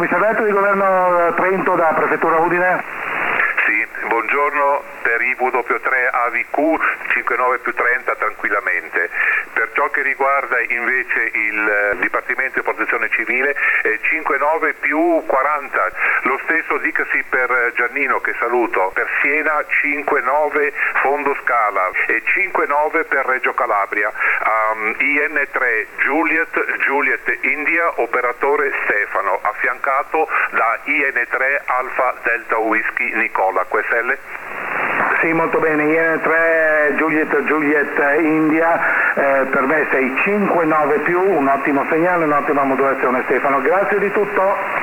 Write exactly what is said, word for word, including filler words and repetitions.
commissariato di governo Trento da Prefettura Udine. Sì, buongiorno, per I W tre A V Q cinquantanove più trenta tranquillamente. Per ciò che riguarda invece il Dipartimento di Protezione Civile eh, cinquantanove più quaranta, lo stesso dicasi per Giannino che saluto, per Siena cinquantanove Fondo Scala e cinquantanove per Reggio Calabria, um, I N tre Juliet, Juliet India, operatore Stefano, affiancato da I N tre Alfa Delta Whisky Nicola, Q S L? Sì, molto bene, I N tre Juliet Juliet India, eh, per me sei cinquantanove più, un ottimo segnale, un'ottima modulazione Stefano, grazie di tutto.